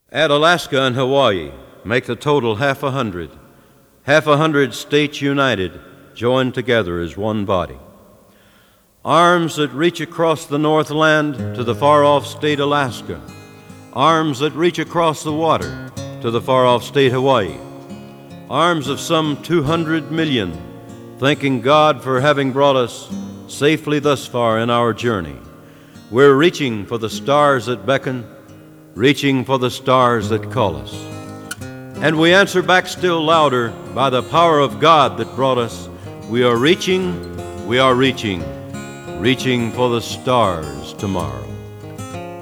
Add Alaska and Hawaii, make the total 100. 100 states united, joined together as one body. Arms that reach across the Northland to the far-off state Alaska. Arms that reach across the water to the far-off state Hawaii. Arms of some 200 million, thanking God for having brought us safely thus far in our journey. We're reaching for the stars that beckon, reaching for the stars that call us. And we answer back still louder, by the power of God that brought us, we are reaching, reaching for the stars tomorrow.